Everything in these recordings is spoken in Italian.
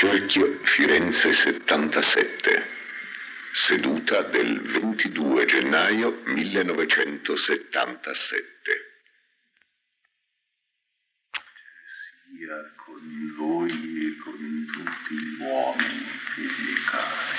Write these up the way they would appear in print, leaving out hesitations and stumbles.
Cerchio Firenze 77. Seduta del 22 gennaio 1977. Sia con voi e con tutti gli uomini, figli cari.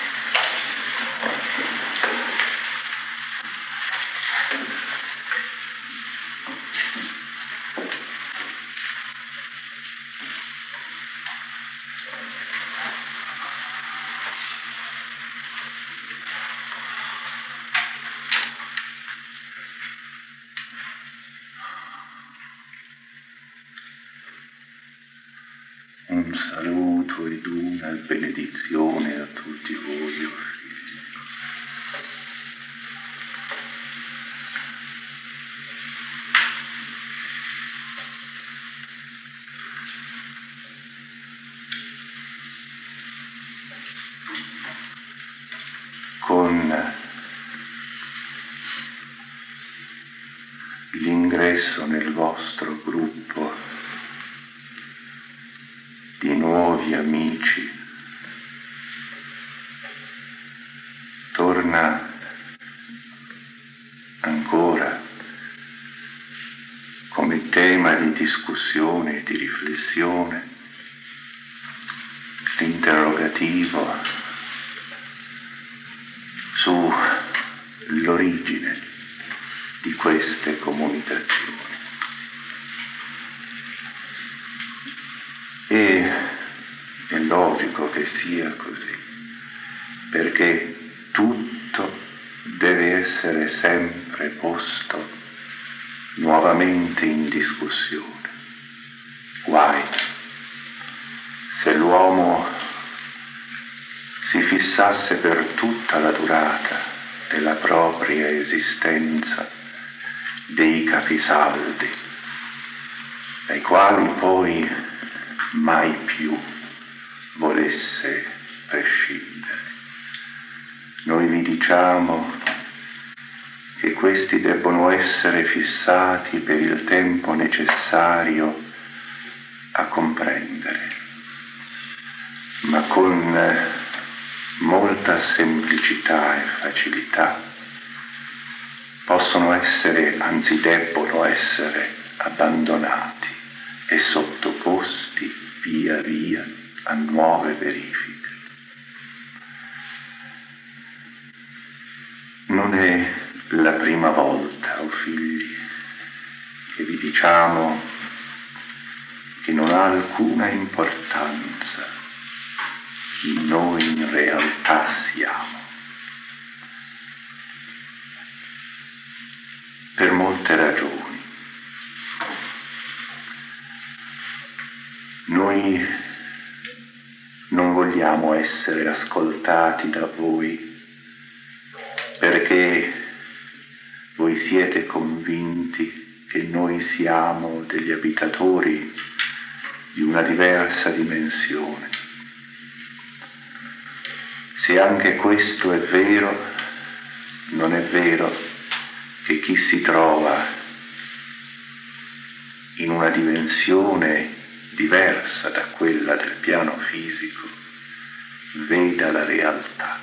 Un saluto ed una benedizione a tutti voi, o figli. Con l'ingresso nel vostro gruppo di nuovi amici, torna ancora come tema di discussione e di riflessione l'interrogativo sull'origine di queste comunicazioni. E è logico che sia così, perché tutto deve essere sempre posto nuovamente in discussione. Guai se l'uomo si fissasse per tutta la durata della propria esistenza dei capisaldi, dai quali poi mai più volesse prescindere. Noi vi diciamo che questi debbono essere fissati per il tempo necessario a comprendere, ma con molta semplicità e facilità possono essere, anzi debbono essere, abbandonati e sottoposti via via a nuove verifiche. Non è la prima volta, o figli, che vi diciamo che non ha alcuna importanza chi noi in realtà siamo. Per molte ragioni. Noi non vogliamo essere ascoltati da voi perché voi siete convinti che noi siamo degli abitatori di una diversa dimensione. Se anche questo è vero, non è vero che chi si trova in una dimensione diversa da quella del piano fisico veda la realtà.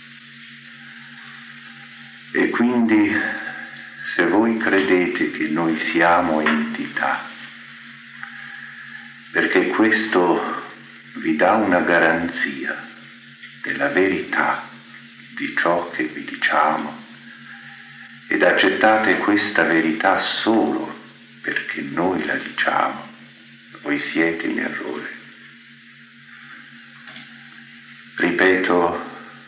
E quindi, se voi credete che noi siamo entità, perché questo vi dà una garanzia della verità di ciò che vi diciamo, ed accettate questa verità solo perché noi la diciamo, voi siete in errore. Ripeto,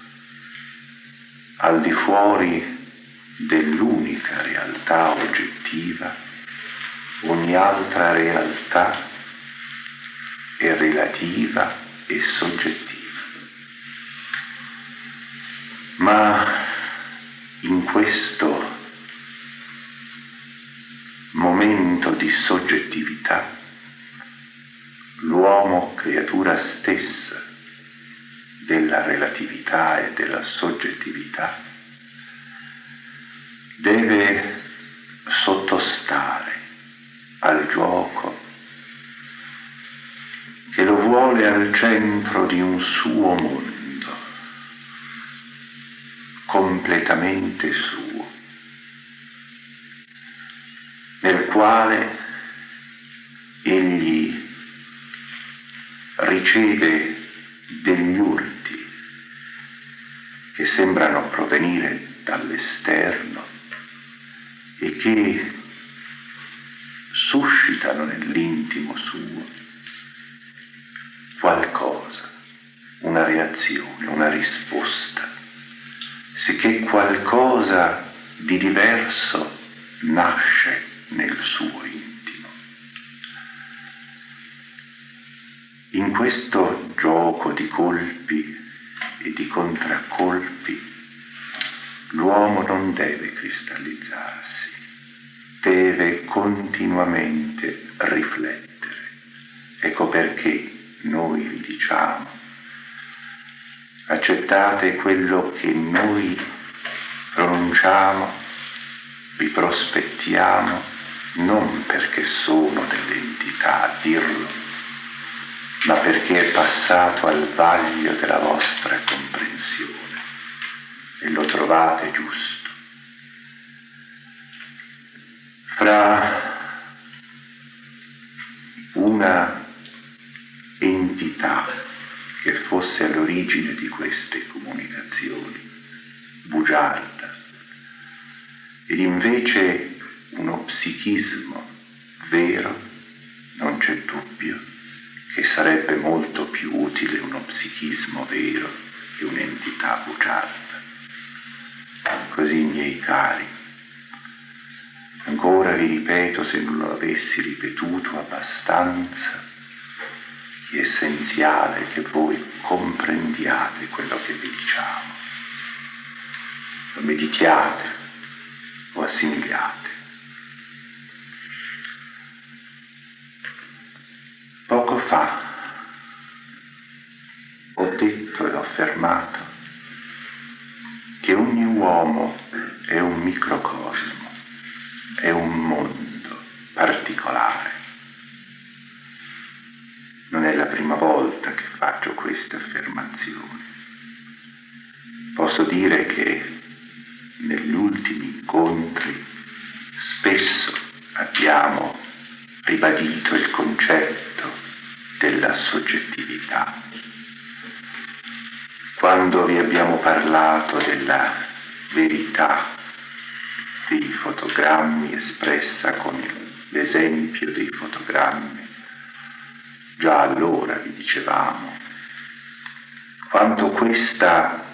al di fuori dell'unica realtà oggettiva, ogni altra realtà è relativa e soggettiva. Ma in questo momento di soggettività, l'uomo, creatura stessa della relatività e della soggettività, deve sottostare al gioco che lo vuole al centro di un suo mondo, completamente suo, nel quale egli riceve degli urti che sembrano provenire dall'esterno e che suscitano nell'intimo suo qualcosa, una reazione, una risposta, sicché qualcosa di diverso nasce nel suo intimo. In questo gioco di colpi e di contraccolpi l'uomo non deve cristallizzarsi, deve continuamente riflettere. Ecco perché noi vi diciamo: accettate quello che noi pronunciamo, vi prospettiamo, non perché sono delle entità a dirlo, ma perché è passato al vaglio della vostra comprensione e lo trovate giusto. Fra una entità che fosse all'origine di queste comunicazioni, bugiarda, ed invece uno psichismo vero, non c'è dubbio che sarebbe molto più utile uno psichismo vero che un'entità bugiarda. Così, miei cari, ancora vi ripeto, se non lo avessi ripetuto abbastanza, è essenziale che voi comprendiate quello che vi diciamo, lo meditiate, lo assimiliate. Poco fa ho detto e ho affermato che ogni uomo è un microcosmo, è un mondo particolare. Non è la prima volta che faccio queste affermazioni. Posso dire che negli ultimi incontri spesso abbiamo ribadito il concetto della soggettività. Quando vi abbiamo parlato della verità dei fotogrammi espressa con l'esempio dei fotogrammi, già allora vi dicevamo quanto questa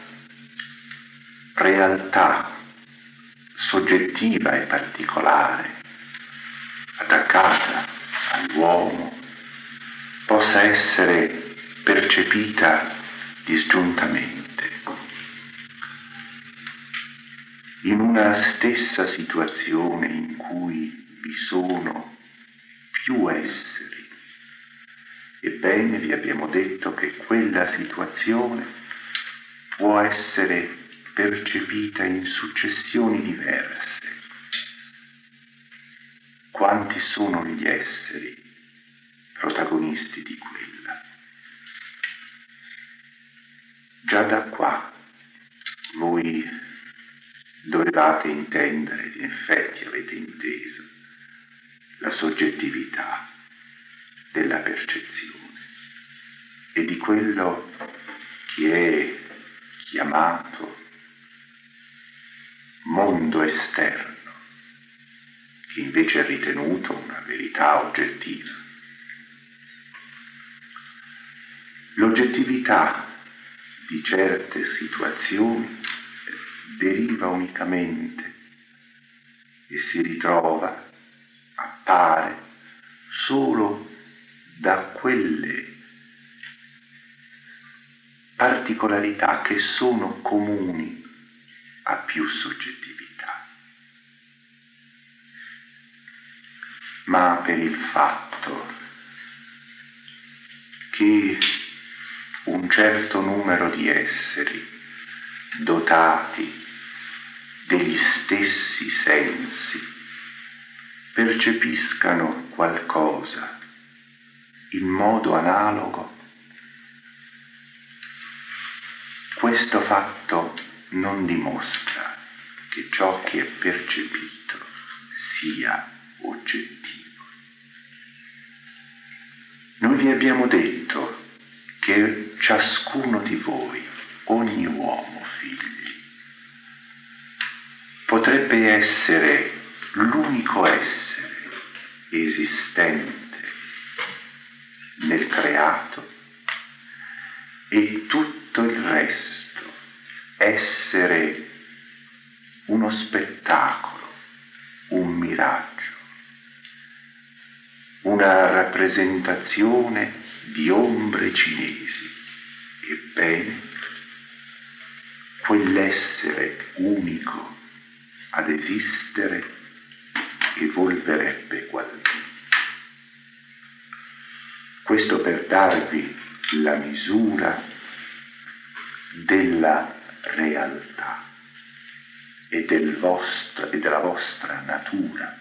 realtà soggettiva e particolare, attaccata all'uomo, possa essere percepita disgiuntamente. In una stessa situazione in cui vi sono più esseri, ebbene vi abbiamo detto che quella situazione può essere percepita in successioni diverse. Quanti sono gli esseri protagonisti di quella? Già da qua voi dovevate intendere, ed in effetti avete inteso, la soggettività della percezione e di quello che è chiamato mondo esterno, che invece è ritenuto una verità oggettiva. L'oggettività di certe situazioni deriva unicamente e si ritrova, appare solo da quelle particolarità che sono comuni a più soggettività. Ma per il fatto che un certo numero di esseri dotati degli stessi sensi percepiscano qualcosa in modo analogo, questo fatto non dimostra che ciò che è percepito sia oggettivo. Noi vi abbiamo detto che ciascuno di voi, ogni uomo, figli, potrebbe essere l'unico essere esistente nel creato e tutto il resto essere uno spettacolo, un miraggio, una rappresentazione di ombre cinesi. Ebbene, quell'essere unico ad esistere evolverebbe qual me. Questo per darvi la misura della realtà e della vostra natura.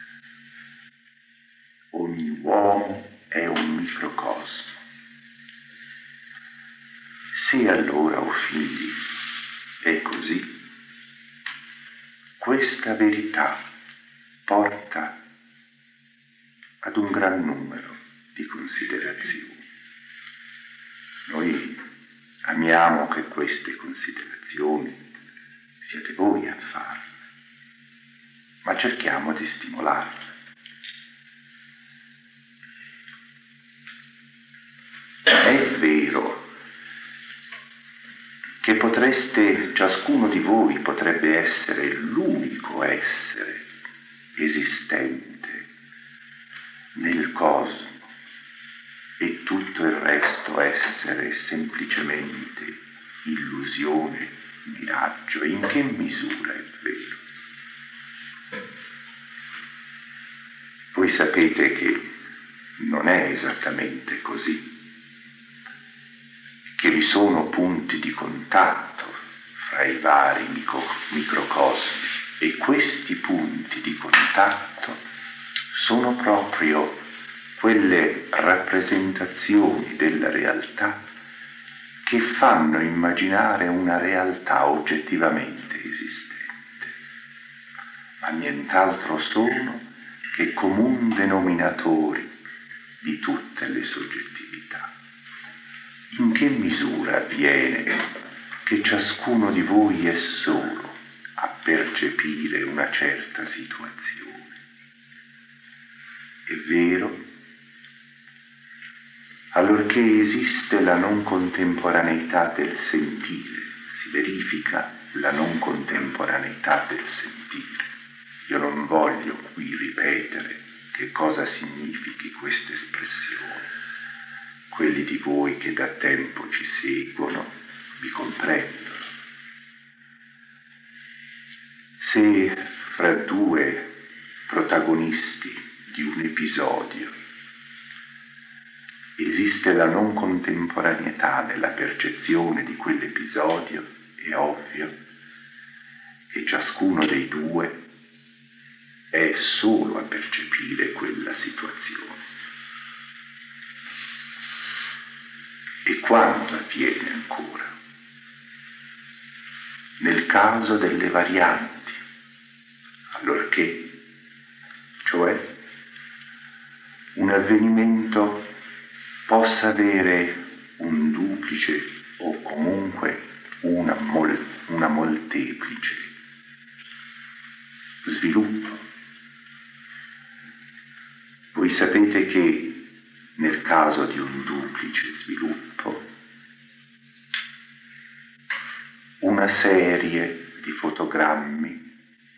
Ogni uomo è un microcosmo. Se allora, o figli, è così, questa verità porta ad un gran numero di considerazioni. Noi amiamo che queste considerazioni siate voi a farle, ma cerchiamo di stimolarle. È vero che ciascuno di voi potrebbe essere l'unico essere esistente nel cosmo e tutto il resto essere semplicemente illusione, miraggio. In che misura è vero? Voi sapete che non è esattamente così, che vi sono punti di contatto fra i vari microcosmi e questi punti di contatto sono proprio quelle rappresentazioni della realtà che fanno immaginare una realtà oggettivamente esistente, ma nient'altro sono che comun denominatori di tutte le soggettività. In che misura avviene che ciascuno di voi è solo a percepire una certa situazione? È vero, allorché esiste la non contemporaneità del sentire, si verifica la non contemporaneità del sentire. Io non voglio qui ripetere che cosa significhi questa espressione. Quelli di voi che da tempo ci seguono vi comprendono. Se fra due protagonisti di un episodio esiste la non contemporaneità nella percezione di quell'episodio, è ovvio che ciascuno dei due è solo a percepire quella situazione. E quando avviene ancora? Nel caso delle varianti, allorché, cioè, un avvenimento possa avere un duplice o comunque una molteplice sviluppo. Voi sapete che nel caso di un duplice sviluppo, una serie di fotogrammi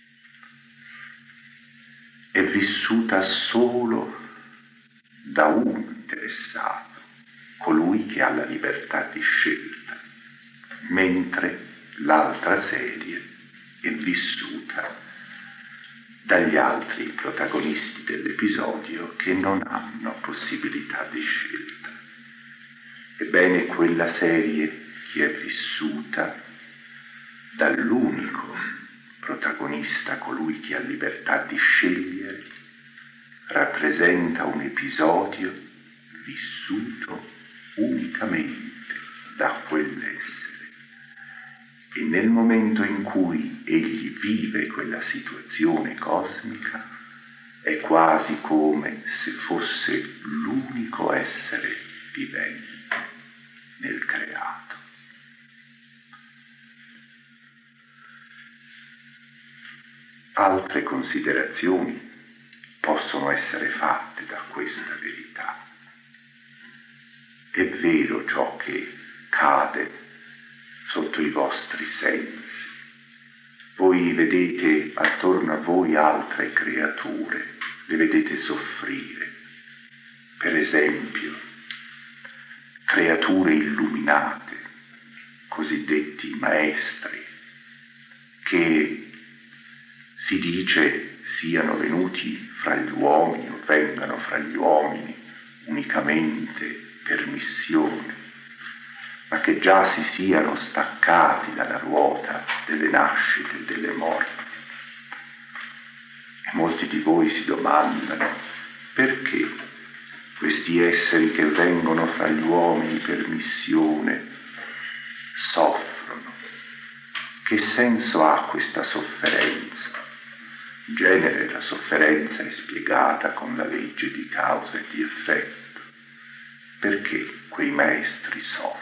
è vissuta solo da un interessato, colui che ha la libertà di scelta, mentre l'altra serie è vissuta dagli altri protagonisti dell'episodio che non hanno possibilità di scelta. Ebbene, quella serie che è vissuta dall'unico protagonista, colui che ha libertà di scegliere, rappresenta un episodio vissuto unicamente da quell'essere, nel momento in cui egli vive quella situazione cosmica è quasi come se fosse l'unico essere vivente nel creato. Altre considerazioni possono essere fatte da questa verità. È vero ciò che cade sotto i vostri sensi. Voi vedete attorno a voi altre creature, le vedete soffrire. Per esempio, creature illuminate, cosiddetti maestri, che si dice siano venuti fra gli uomini o vengano fra gli uomini unicamente per missione, ma che già si siano staccati dalla ruota delle nascite e delle morti. E molti di voi si domandano perché questi esseri che vengono fra gli uomini per missione soffrono. Che senso ha questa sofferenza? In genere la sofferenza è spiegata con la legge di causa e di effetto. Perché quei maestri soffrono?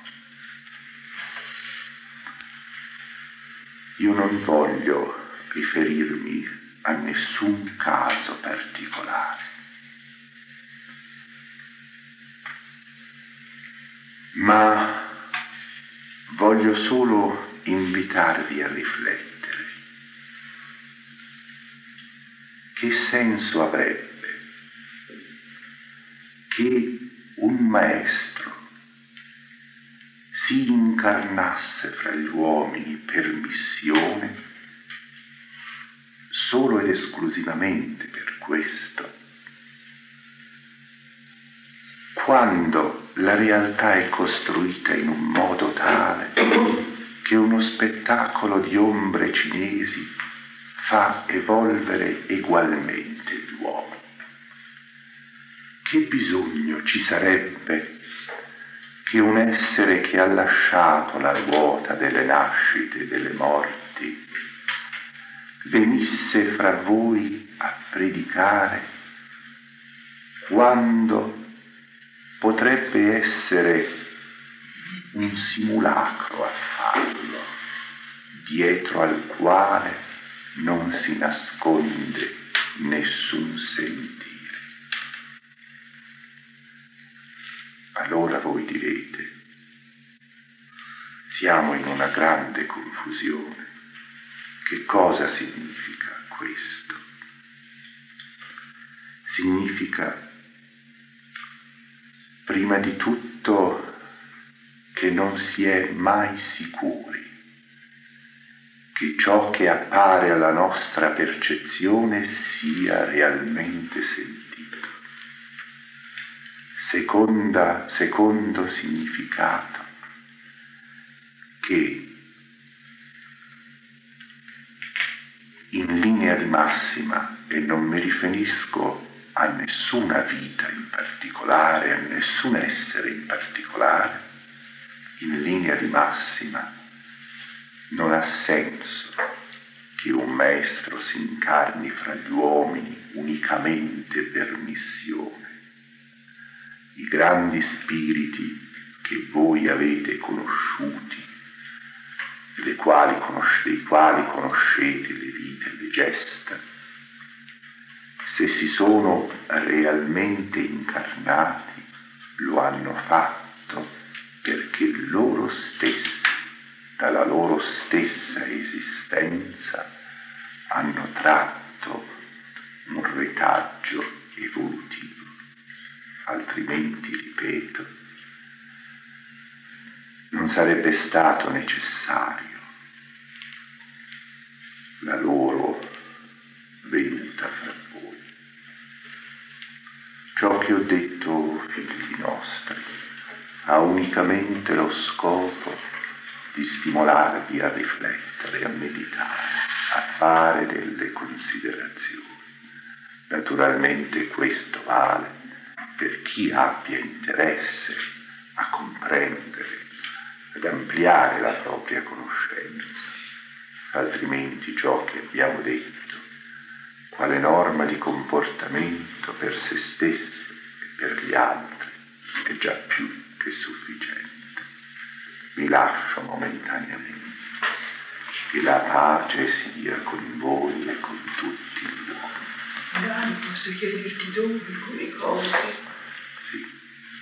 Io non voglio riferirmi a nessun caso particolare, ma voglio solo invitarvi a riflettere. Che senso avrebbe che un maestro si incarnasse fra gli uomini per missione solo ed esclusivamente per questo, quando la realtà è costruita in un modo tale che uno spettacolo di ombre cinesi fa evolvere egualmente l'uomo? Che bisogno ci sarebbe che un essere che ha lasciato la ruota delle nascite e delle morti venisse fra voi a predicare, quando potrebbe essere un simulacro a farlo, dietro al quale non si nasconde nessun sentire? Allora voi direte: siamo in una grande confusione. Che cosa significa questo? Significa, prima di tutto, che non si è mai sicuri che ciò che appare alla nostra percezione sia realmente sentito. Secondo significato, che in linea di massima, e non mi riferisco a nessuna vita in particolare, a nessun essere in particolare, in linea di massima non ha senso che un maestro si incarni fra gli uomini unicamente per missione. I grandi spiriti che voi avete conosciuti, dei quali conoscete le vite e le gesta, se si sono realmente incarnati, lo hanno fatto perché loro stessi, dalla loro stessa esistenza, hanno tratto un retaggio evolutivo. Altrimenti, ripeto, non sarebbe stato necessario la loro venuta fra voi. Ciò che ho detto, figli nostri, ha unicamente lo scopo di stimolarvi a riflettere, a meditare, a fare delle considerazioni. Naturalmente questo vale per chi abbia interesse a comprendere ad ampliare la propria conoscenza, altrimenti ciò che abbiamo detto, quale norma di comportamento per se stesso e per gli altri, è già più che sufficiente. Vi lascio momentaneamente. Che la pace sia con voi e con tutti gli uomini. Dai, posso chiederti dove, alcune cose? Sì.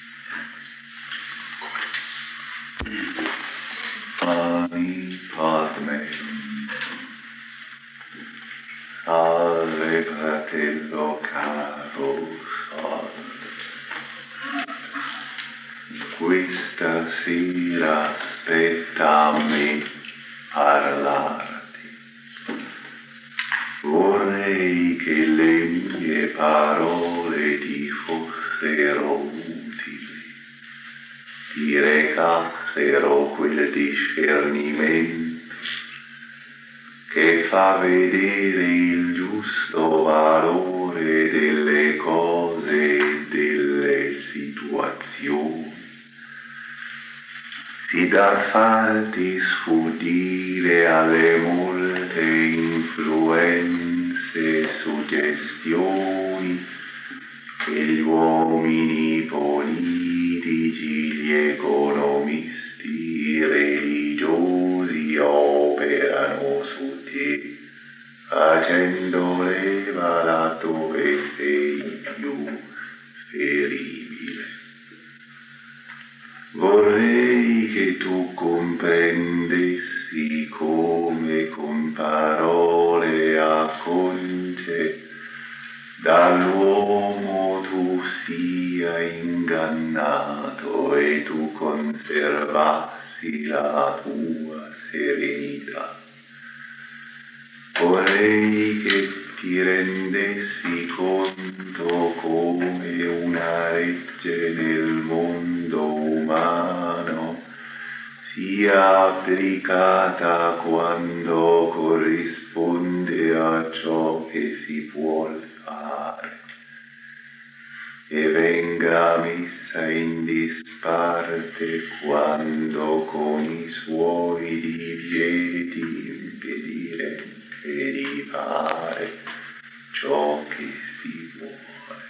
Ani Padme. Salve fratello caro, salve. Questa sera aspetta a me parlarti. Vorrei che le mie parole ti fossero utili, ti recassero quel discernimento che fa vedere il giusto valore delle cose e delle situazioni, sì da farti sfuggire alle molte influenze e suggestioni che gli uomini politici, gli economisti, i religiosi operano su te, facendo leva laddove sei più feribile. Vorrei che tu comprendessi come con parole acconce dall'uomo tu sia ingannato e tu conservassi la tua serenità. Vorrei che ti rendessi conto come una legge nel mondo umano sia applicata quando corrisponde a ciò che si vuol fare e venga messa in disparte quando con i suoi divieti impedire di fare ciò che si vuole.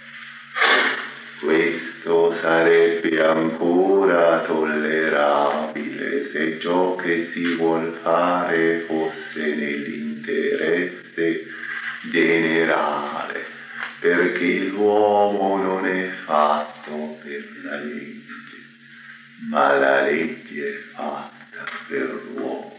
Questo sarebbe ancora tollerabile se ciò che si vuol fare fosse nell'interesse generale, perché l'uomo non è fatto per la legge, ma la legge è fatta per l'uomo.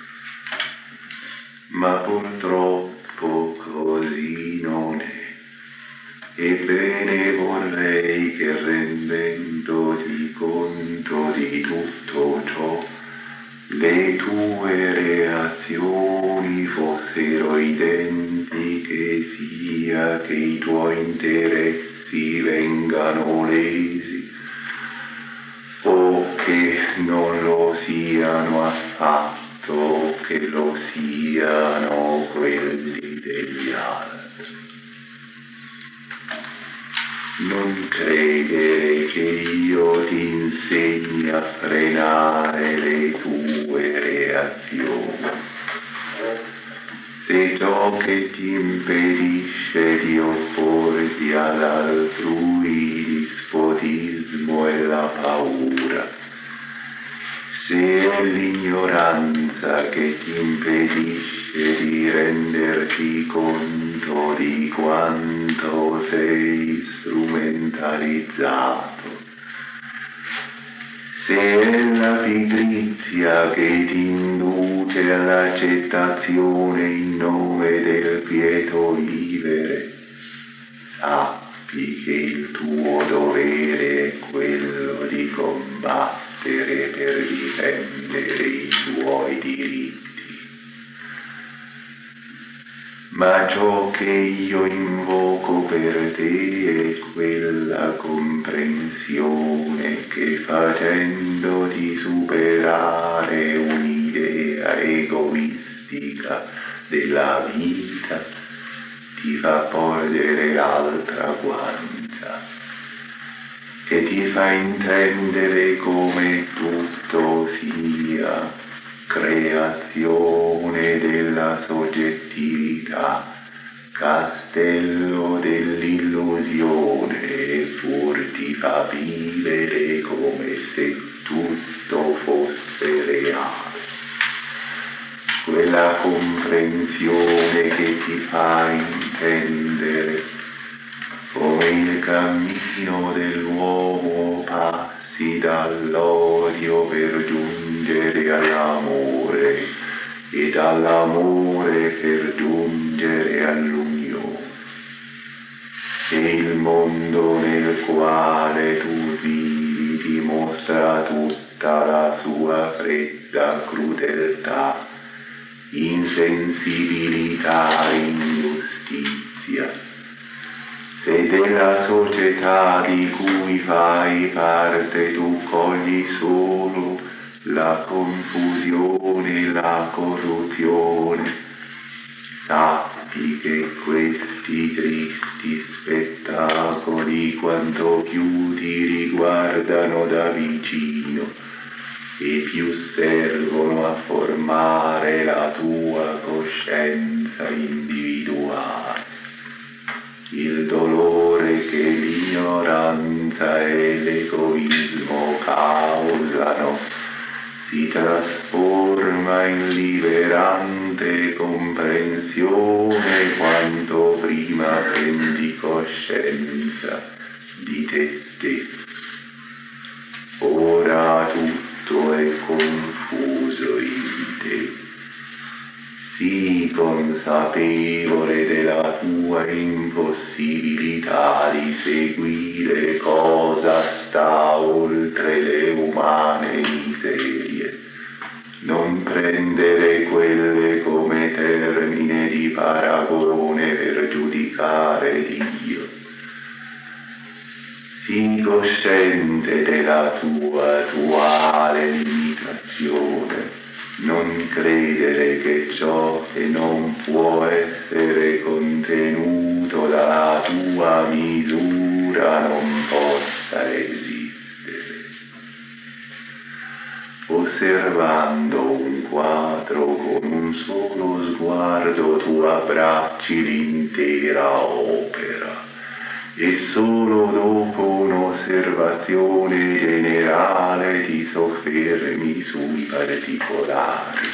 Ma purtroppo così non è. Ebbene vorrei che rendendoti conto di tutto ciò, le tue reazioni fossero identiche sia che i tuoi interessi vengano lesi o che non lo siano affatto, che lo siano quelli degli altri. Non credere che io ti insegni a frenare le tue reazioni. Se ciò che ti impedisce di opporti all'altrui dispotismo è la paura, se è l'ignoranza che ti impedisce di renderti conto di quanto sei strumentalizzato, se è la pigrizia che ti induce all'accettazione in nome del quieto vivere, sappi che il tuo dovere è quello di combattere per difendere i tuoi diritti. Ma ciò che io invoco per te è quella comprensione che facendoti superare un'idea egoistica della vita ti fa porgere l'altra guancia. che ti fa intendere come tutto sia creazione della soggettività, castello dell'illusione, eppur ti fa vivere come se tutto fosse reale. Quella comprensione che ti fa intendere come il cammino dell'uomo passi dall'odio per giungere all'amore e dall'amore per giungere all'unione. E il mondo nel quale tu vivi dimostra tutta la sua fredda crudeltà, insensibilità, ingiustizia. Se della società di cui fai parte tu cogli solo la confusione, la corruzione, sappi che questi tristi spettacoli quanto più ti riguardano da vicino e più servono a formare la tua coscienza individuale. Il dolore che l'ignoranza e l'egoismo causano si trasforma in liberante comprensione quanto prima prendi coscienza di te stesso. Ora tutto è confuso in te. Sii consapevole della tua impossibilità di seguire cosa sta oltre le umane miserie. Non prendere quelle come termine di paragone per giudicare Dio. Sii cosciente della tua attuale limitazione. Non credere che ciò che non può essere contenuto dalla tua misura non possa esistere. Osservando un quadro con un solo sguardo tu abbracci l'intera opera e solo dopo un'osservazione generale ti soffermi sui particolari.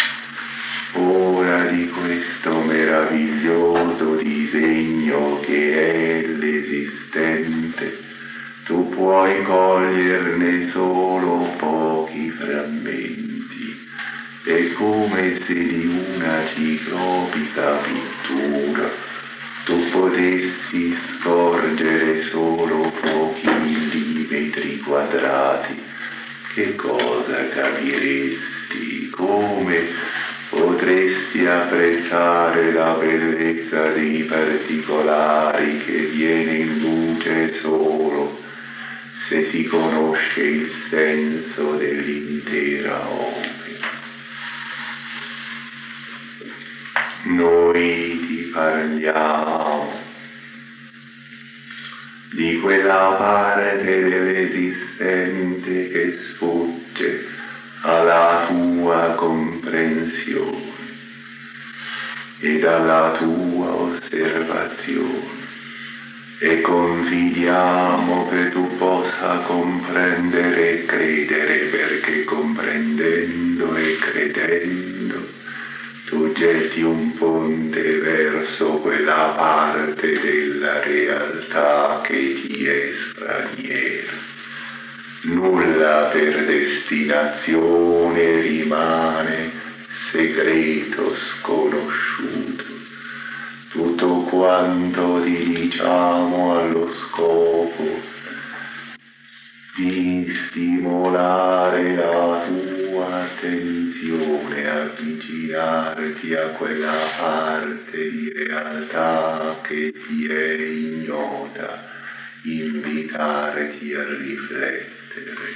Ora di questo meraviglioso disegno che è l'esistente, tu puoi coglierne solo pochi frammenti. È come se di una ciclopica pittura tu potessi scorgere solo pochi millimetri quadrati. Che cosa capiresti? Come potresti apprezzare la bellezza dei particolari che viene in luce solo se si conosce il senso dell'intera opera? Noi ti parliamo di quella parte dell'esistente che sfugge alla tua comprensione e alla tua osservazione, e confidiamo che tu possa comprendere e credere, perché comprendendo e credendo tu getti un ponte verso quella parte della realtà che ti è straniera. Nulla per destinazione rimane segreto, sconosciuto. Tutto quanto ti diciamo allo scopo di stimolare la tua attenzione, avvicinarti a quella parte di realtà che ti è ignota, invitarti a riflettere.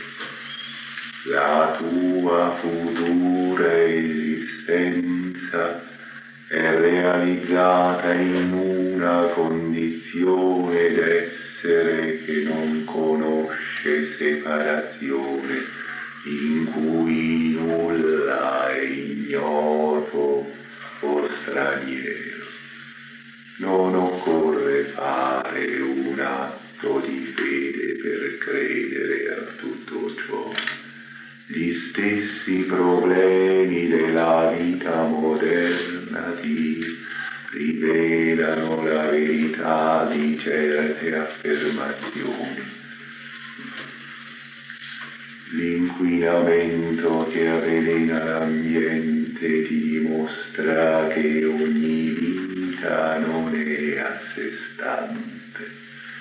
La tua futura esistenza è realizzata in una condizione d'essere che non conosce separazione, in cui nulla è ignoto o straniero. Non occorre fare un atto di fede per credere a tutto ciò. Gli stessi problemi della vita moderna ti rivelano la verità di certe affermazioni. L'inquinamento che avvelena l'ambiente ti dimostra che ogni vita non è a sé stante.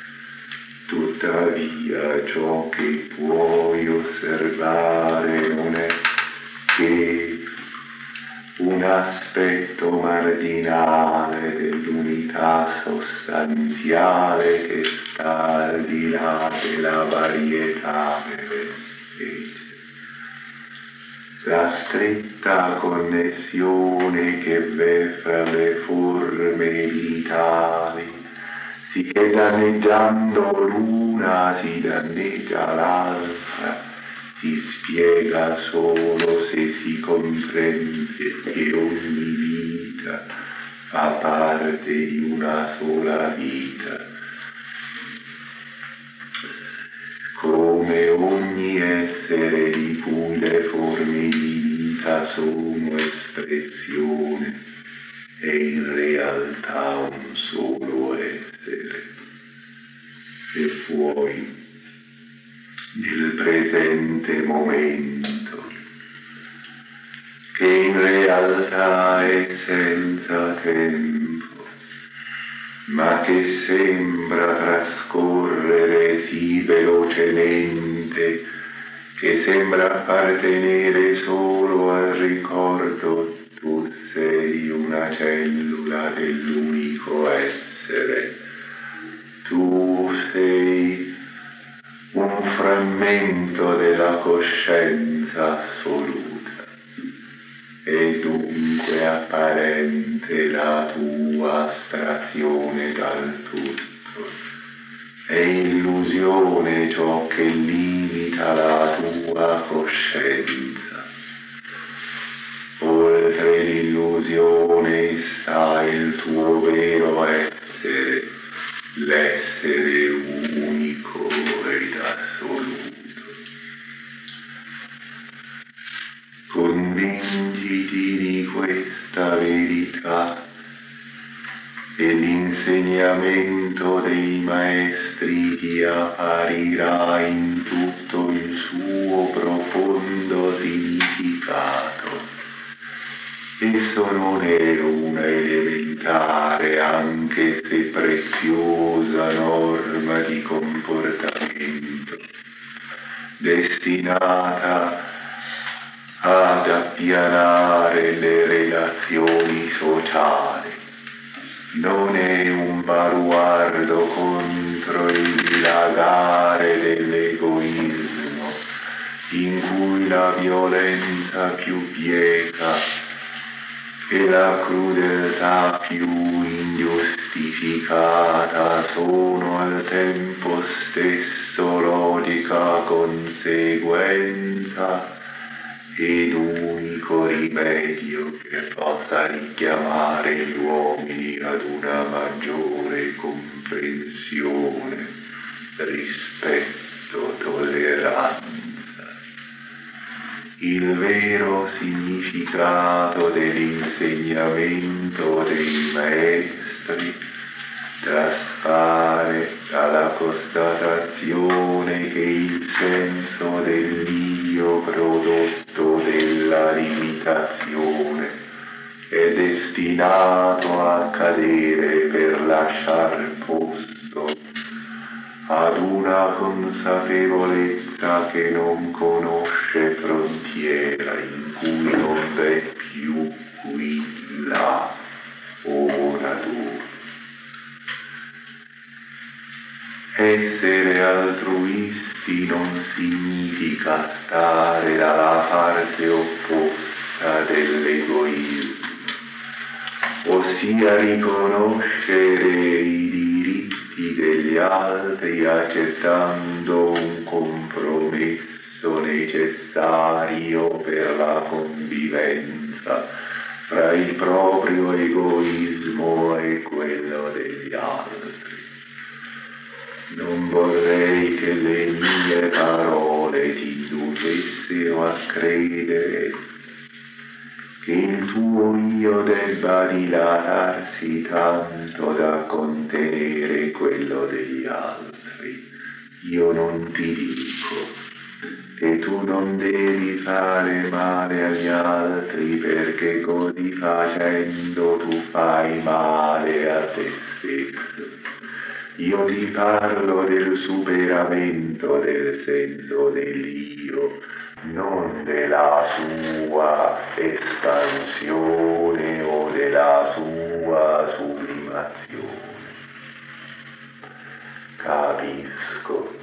Tuttavia ciò che puoi osservare non è che un aspetto marginale dell'unità sostanziale che sta al di là della varietà delle specie. La stretta connessione che v'è fra le forme vitali, sicché danneggiando l'una si danneggia l'altra, si spiega solo se si comprende che ogni vita fa parte di una sola vita. Come ogni essere di cui le forme di vita sono espressione, è in realtà un solo essere. E poi, nel presente momento, che in realtà è senza tempo, ma che sembra trascorrere sì velocemente, che sembra appartenere solo al ricordo. Tu sei una cellula dell'unico essere. Tu sei un frammento della coscienza assoluta. È dunque apparente la tua astrazione dal tutto. È illusione ciò che limita la tua coscienza. Oltre l'illusione sta il tuo vero essere, l'essere unico ed assoluto. Convinciti di questa verità e l'insegnamento dei maestri ti apparirà in tutto il suo profondo significato. Esso non è una elementare, anche se preziosa norma di comportamento, destinata ad appianare le relazioni sociali. Non è un baluardo contro il dilagare dell'egoismo, in cui la violenza più bieca e la crudeltà più ingiustificata sono al tempo stesso logica conseguenza ed unico rimedio che possa richiamare gli uomini ad una maggiore comprensione, rispetto, tolleranza. Il vero significato dell'insegnamento dei maestri traspare dalla constatazione che il senso dell'io prodotto della limitazione è destinato a cadere per lasciar posto ad una consapevolezza che non conosce frontiera, in cui non v'è più qui, là, ora, dove. Essere altruisti non significa stare dalla parte opposta dell'egoismo. ossia riconoscere i diritti degli altri accettando un compromesso necessario per la convivenza fra il proprio egoismo e quello degli altri. Non vorrei che le mie parole ti inducessero a credere che il tuo io debba dilatarsi tanto da contenere quello degli altri. Io non ti dico che tu non devi fare male agli altri, perché così facendo tu fai male a te stesso. Io ti parlo del superamento del senso dell'io, non della sua espansione o della sua sublimazione. Capisco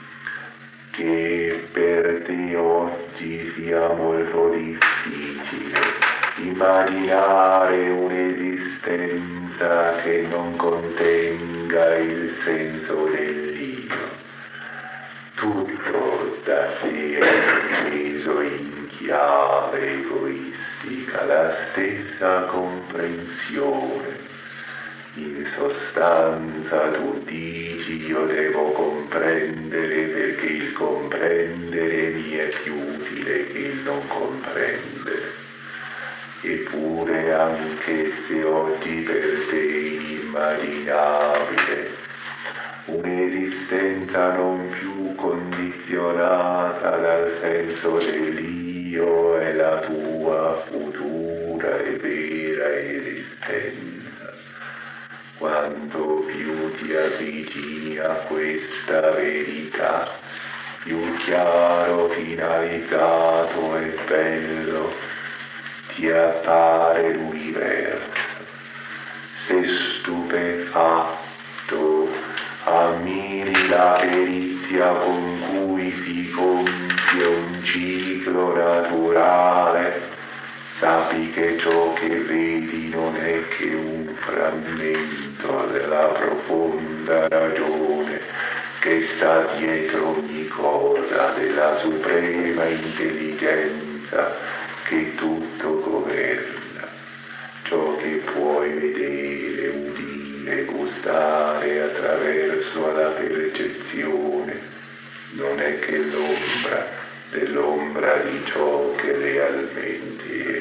che per te oggi sia molto difficile immaginare un'esistenza che non contenga il senso dell'io. Tutto da te è inteso in chiave egoistica, la stessa comprensione. In sostanza tu dici io devo comprendere perché il comprendere mi è più utile che il non comprendere. Eppure anche se oggi per te è inimmaginabile un'esistenza non più condizionata dal senso dell'io è la tua futura e vera esistenza. Quanto più ti avvicini a questa verità, più chiaro, finalizzato e bello ti appare l'universo. Se stupefatto ammiri la perizia con cui si compie un ciclo naturale, sappi che ciò che vedi non è che un frammento della profonda ragione che sta dietro ogni cosa, della suprema intelligenza che tutto governa. Ciò che puoi vedere, udire, gustare attraverso la percezione non è che l'ombra dell'ombra di ciò che realmente è.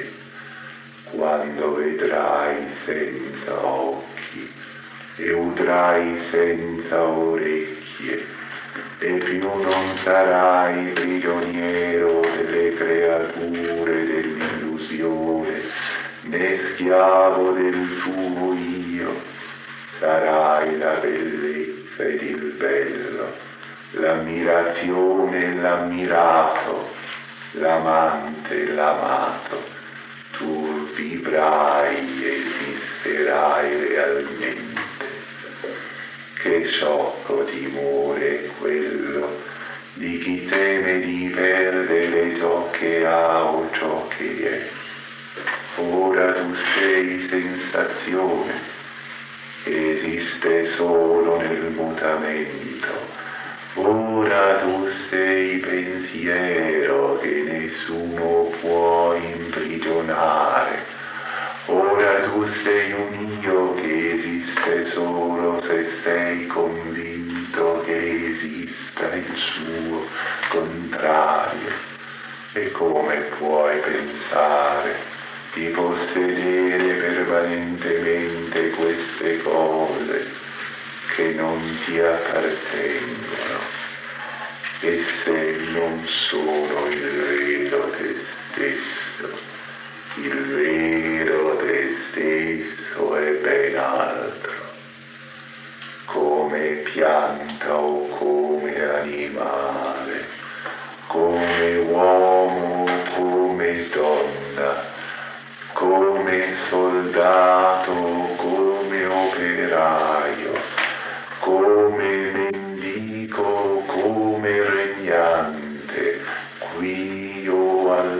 Quando vedrai senza occhi e udrai senza orecchie, e più non sarai prigioniero delle creature dell'illusione, né schiavo del tuo io, sarai la bellezza ed il bello, l'ammirazione e l'ammirato, l'amante e l'amato. Tu vivrai e esisterai realmente. Che sciocco timore è quello di chi teme di perdere ciò che ha o ciò che è. Ora tu sei sensazione, esiste solo nel mutamento. Ora tu sei pensiero che nessuno può imprigionare. Ora tu sei un io che esiste solo se sei convinto che esista il suo contrario. E come puoi pensare di possedere permanentemente queste cose che non ti appartengono? Esse non sono il vero te stesso. Il vero te stesso è ben altro. Come pianta o come animale, come uomo o come donna, come soldato o come operaio, come mendico o come regnante, qui o al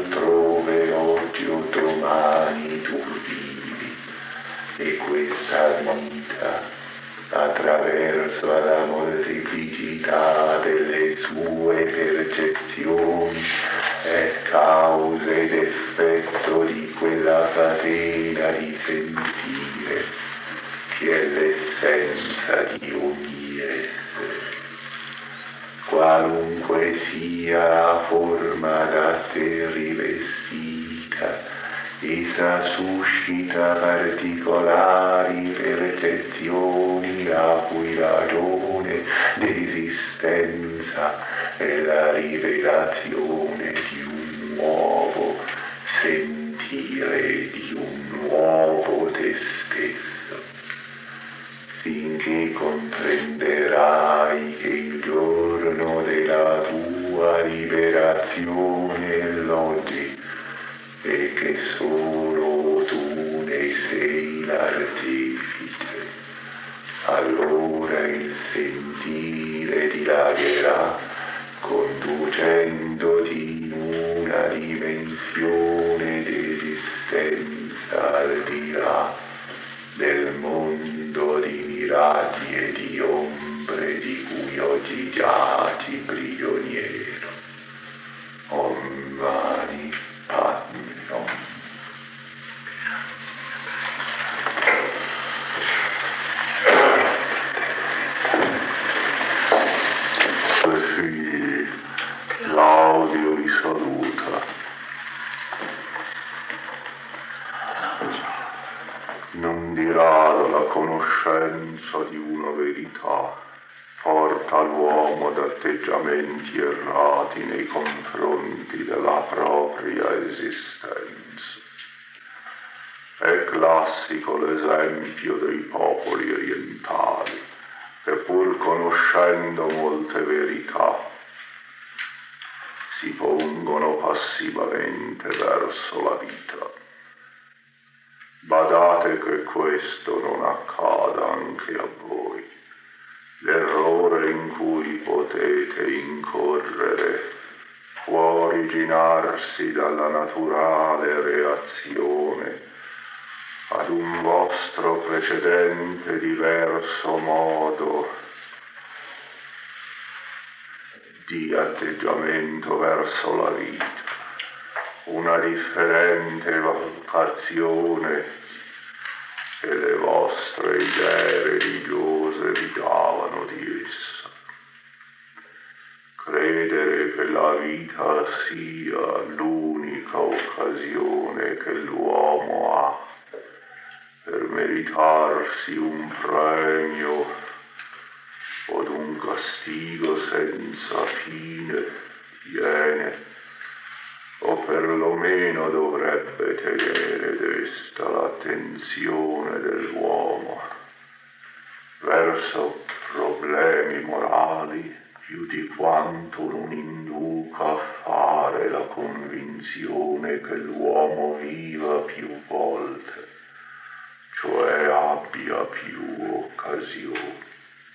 e questa vita, attraverso la molteplicità delle sue percezioni, è causa ed effetto di quella catena di sentire che è l'essenza di ogni essere. Qualunque sia la forma da te rivestita, essa suscita particolari percezioni la cui ragione d'esistenza è la rivelazione di un nuovo sentire, di un nuovo te stesso, finché comprenderai che il giorno della tua liberazione è l'oggi e che solo tu ne sei l'artefice. Allora il sentire dilagherà, conducendoti in una dimensione d'esistenza al di là del mondo di miragli e di ombre di cui oggi giaci prigioniero. Om Mani Padme Hum. Figli, l'audio vi saluta. Non di rado la conoscenza di una verità porta l'uomo ad atteggiamenti errati nei confronti della propria esistenza. È classico l'esempio dei popoli orientali che, pur conoscendo molte verità, si pongono passivamente verso la vita. Badate che questo non accada anche a voi. L'errore in cui potete incorrere può originarsi dalla naturale reazione ad un vostro precedente diverso modo di atteggiamento verso la vita, una differente valutazione che le vostre idee religiose vi davano di essa. Credere che la vita sia l'unica occasione che l'uomo ha per meritarsi un premio o un castigo senza fine viene, o perlomeno dovrebbe tenere desta l'attenzione dell'uomo verso problemi morali più di quanto non induca a fare la convinzione che l'uomo viva più volte, cioè abbia più occasioni.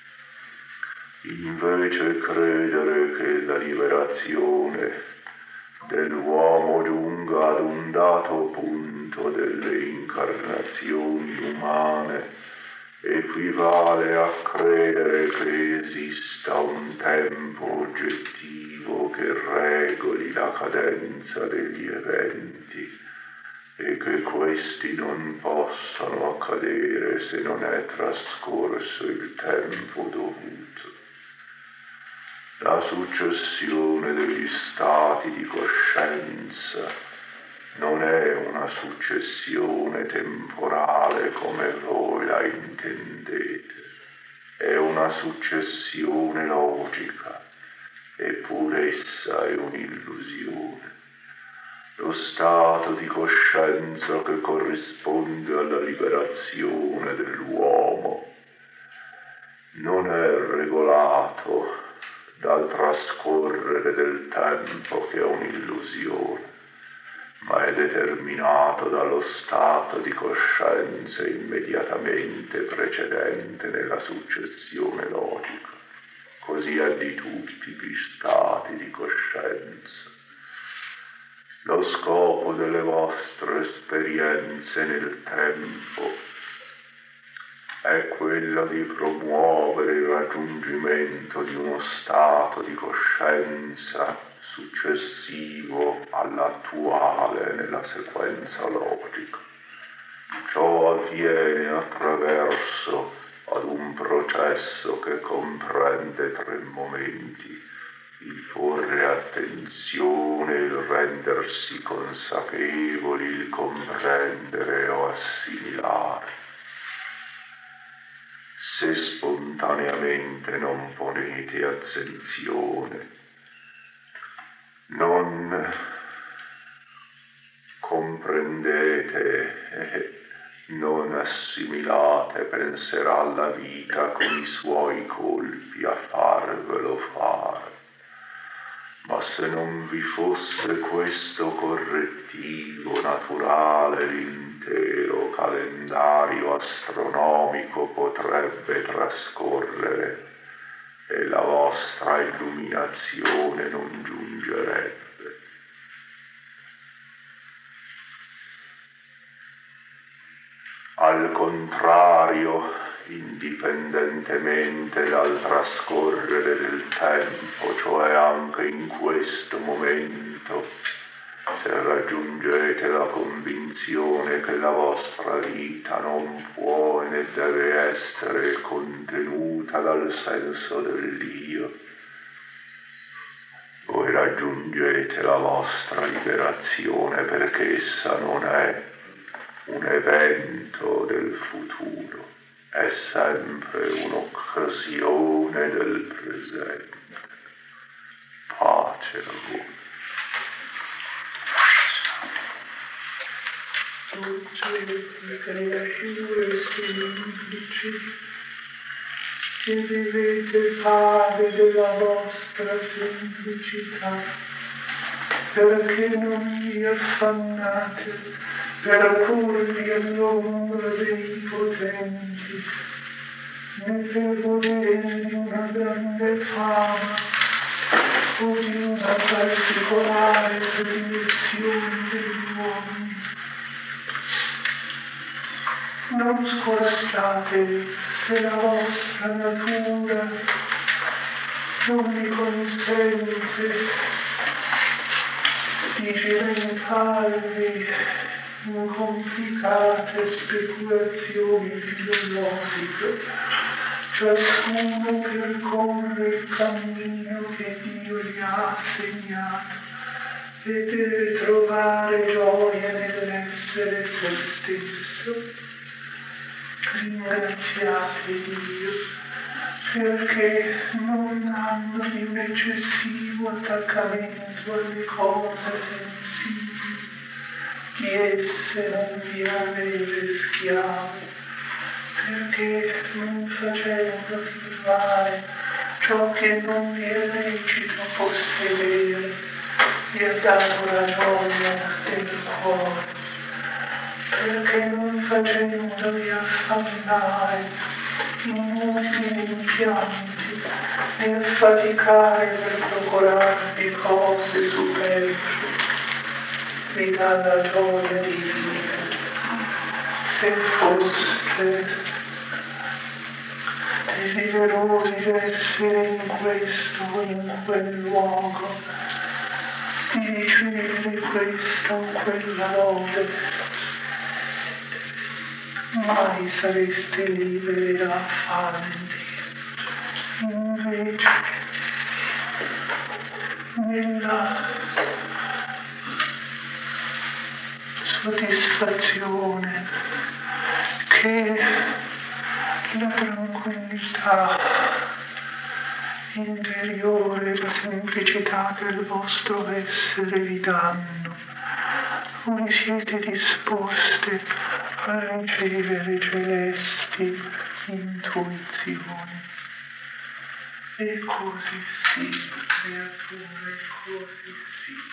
Invece credere che la liberazione dell'uomo giunga ad un dato punto delle incarnazioni umane equivale a credere che esista un tempo oggettivo che regoli la cadenza degli eventi e che questi non possano accadere se non è trascorso il tempo dovuto. La successione degli stati di coscienza non è una successione temporale come voi la intendete, è una successione logica, eppure essa è un'illusione. Lo stato di coscienza che corrisponde alla liberazione dell'uomo non è regolato dal trascorrere del tempo, che è un'illusione, ma è determinato dallo stato di coscienza immediatamente precedente nella successione logica. Così è di tutti gli stati di coscienza. Lo scopo delle vostre esperienze nel tempo è quella di promuovere il raggiungimento di uno stato di coscienza successivo all'attuale nella sequenza logica. Ciò avviene attraverso ad un processo che comprende 3 momenti: il porre attenzione, il rendersi consapevoli, il comprendere o assimilare. Se spontaneamente non ponete attenzione, non comprendete, non assimilate, penserà la vita con i suoi colpi a farvelo fare. Ma se non vi fosse questo correttivo naturale, l'intero calendario astronomico potrebbe trascorrere e la vostra illuminazione non giungerebbe. Al contrario, indipendentemente dal trascorrere del tempo, cioè anche in questo momento, se raggiungete la convinzione che la vostra vita non può né deve essere contenuta dal senso dell'io, voi raggiungete la vostra liberazione, perché essa non è un evento del futuro, è sempre un'occasione del presente. Pace a voi. Dolce creature semplici, che vivete pace della vostra semplicità, perché non vi affannate per curvi all'ombra dei potenti, né per godere di una grande fama o di una particolare predilezione degli uomini. Non scoraggiate se la vostra natura non vi consente di cimentarvi in complicate speculazioni filosofiche. Ciascuno percorre il cammino che Dio gli ha assegnato e deve trovare gioia nell'essere se stesso. Ringraziate Dio perché non hanno di un eccessivo attaccamento alle cose sensibili. Di esse non vi avete schiavo, perché non facendo firmare ciò che non vi è lecito possedere, vi ha dato la gioia del cuore, perché non facendovi affannare inutili impianti nel faticare per procurarvi cose superflue, vi dà la gioia di vivere. Se foste desiderosi di essere in questo o in quel luogo, di ricevere questa o quella lode, mai sareste liberi da affanni. Invece, nella soddisfazione che la tranquillità interiore e la semplicità del vostro essere vi danno, voi siete disposte a ricevere celesti intuizioni. E così sì, creature, così sì.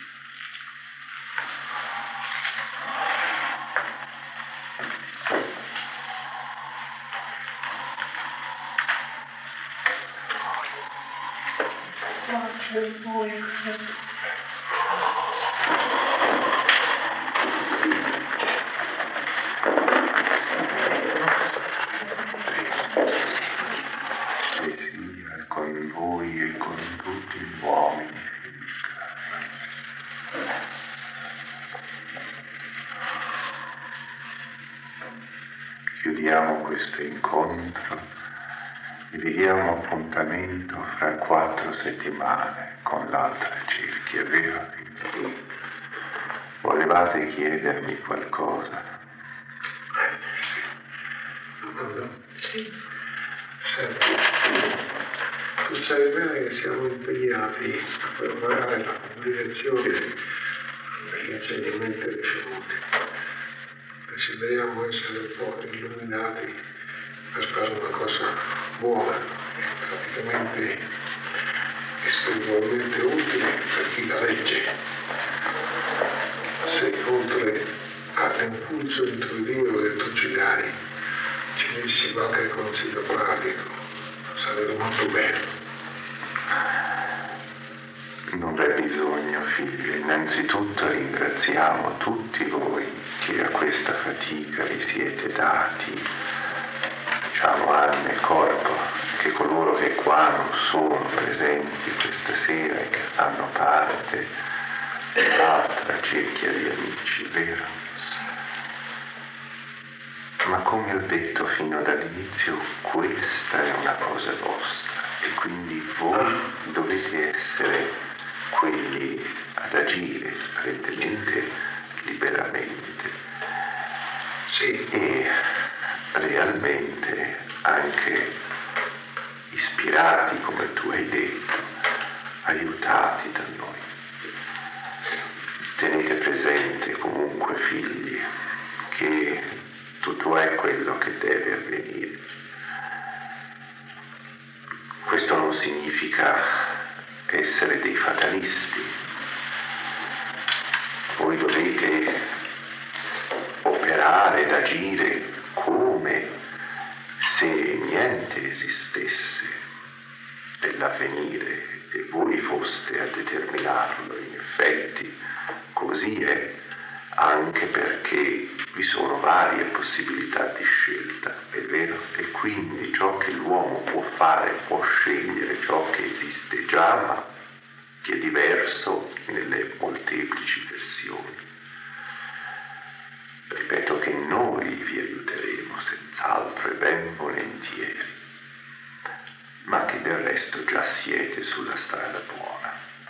Pace a voi, creature. chiudiamo questo incontro e vi diamo appuntamento fra 4 settimane con l'altra cerchia, è vero? Volevate chiedermi qualcosa? Sì. Senti, tu sai bene che siamo impegnati a preparare la pubblicazione degli insegnamenti ricevuti. Desideriamo essere un po' illuminati per fare una cosa buona e praticamente e spiritualmente utile per chi la legge. Se oltre all'impulso intuitivo che tu ci dai ci dissi qualche consiglio pratico, sarebbe molto bello. Non c'è bisogno, figlio. Innanzitutto ringraziamo tutti voi che a questa fatica vi siete dati, diciamo, anima e corpo, che coloro che qua non sono presenti questa sera e che fanno parte dell'altra cerchia di amici, vero? Ma come ho detto fino dall'inizio, questa è una cosa vostra e quindi voi dovete essere quelli ad agire apparentemente liberamente, sì, e realmente anche ispirati, come tu hai detto, aiutati da noi. Tenete presente comunque, figli, che tutto è quello che deve avvenire. Questo non significa essere dei fatalisti. Voi dovete operare ed agire come se niente esistesse dell'avvenire e voi foste a determinarlo. In effetti così è, anche perché vi sono varie possibilità di scelta, è vero? E quindi ciò che l'uomo può fare, può scegliere ciò che esiste già, ma che è diverso nelle molteplici versioni. Ripeto che noi vi aiuteremo senz'altro e ben volentieri, ma che del resto già siete sulla strada buona.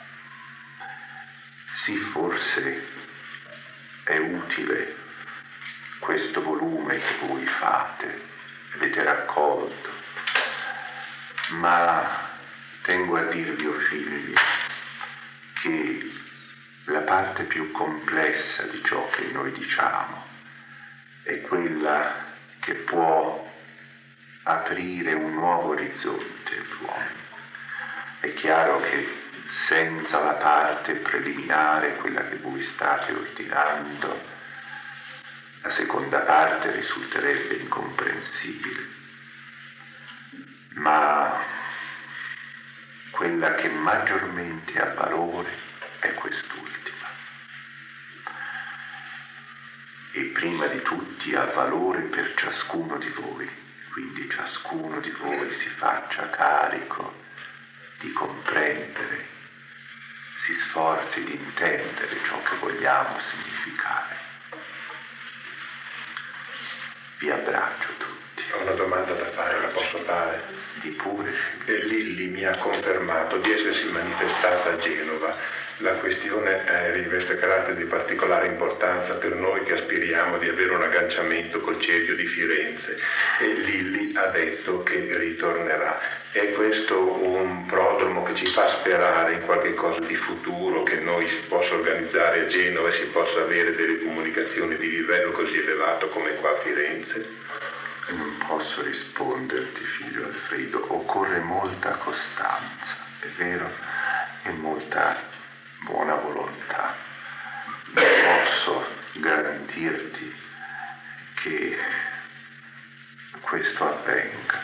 Sì, forse è utile questo volume che voi fate, avete raccolto, ma tengo a dirvi, o figli, che la parte più complessa di ciò che noi diciamo è quella che può aprire un nuovo orizzonte all'uomo. È chiaro che senza la parte preliminare, quella che voi state ordinando, la seconda parte risulterebbe incomprensibile. Ma quella che maggiormente ha valore è quest'ultima. E prima di tutti ha valore per ciascuno di voi, quindi ciascuno di voi si faccia carico di comprendere, si sforzi di intendere ciò che vogliamo significare. Vi abbraccio tutti. Ho una domanda da fare, la posso fare? Di pure. Lilli mi ha confermato di essersi manifestata a Genova. La questione riveste carattere di particolare importanza per noi che aspiriamo di avere un agganciamento col Celio di Firenze, e Lilli ha detto che ritornerà. È questo un prodromo che ci fa sperare in qualche cosa di futuro, che noi si possa organizzare a Genova e si possa avere delle comunicazioni di livello così elevato come qua a Firenze? Non posso risponderti, figlio Alfredo. Occorre molta costanza, è vero, e molta buona volontà. Non posso garantirti che questo avvenga.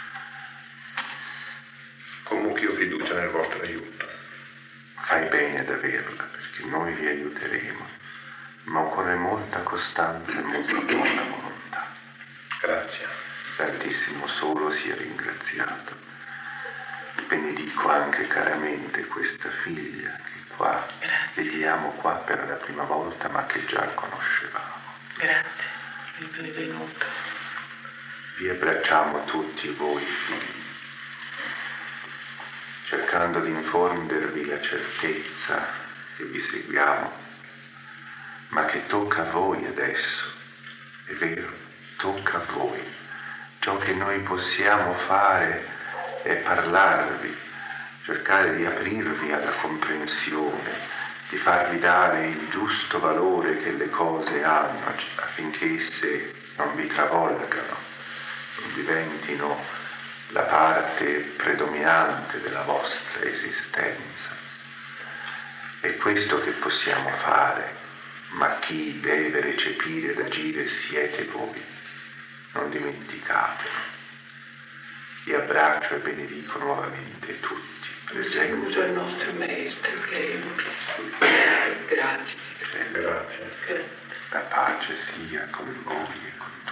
Comunque io ho fiducia nel vostro aiuto. Fai bene ad averla, perché noi vi aiuteremo, ma occorre molta costanza e molta buona volontà. Grazie. Santissimo Solo sia ringraziato. Benedico anche caramente questa figlia che qua vediamo qua per la prima volta, ma che già conoscevamo. Grazie, benvenuto. vi abbracciamo tutti voi figli, cercando di infondervi la certezza che vi seguiamo, ma che tocca a voi adesso, è vero, tocca a voi. Ciò che noi possiamo fare è parlarvi, cercare di aprirvi alla comprensione, di farvi dare il giusto valore che le cose hanno, affinché esse non vi travolgano, non diventino la parte predominante della vostra esistenza. È questo che possiamo fare, ma chi deve recepire ed agire siete voi, non dimenticatelo. Vi abbraccio e benedico nuovamente tutti. Saluto il nostro Maestro che grazie. Grazie. La pace sia con voi e con tutti.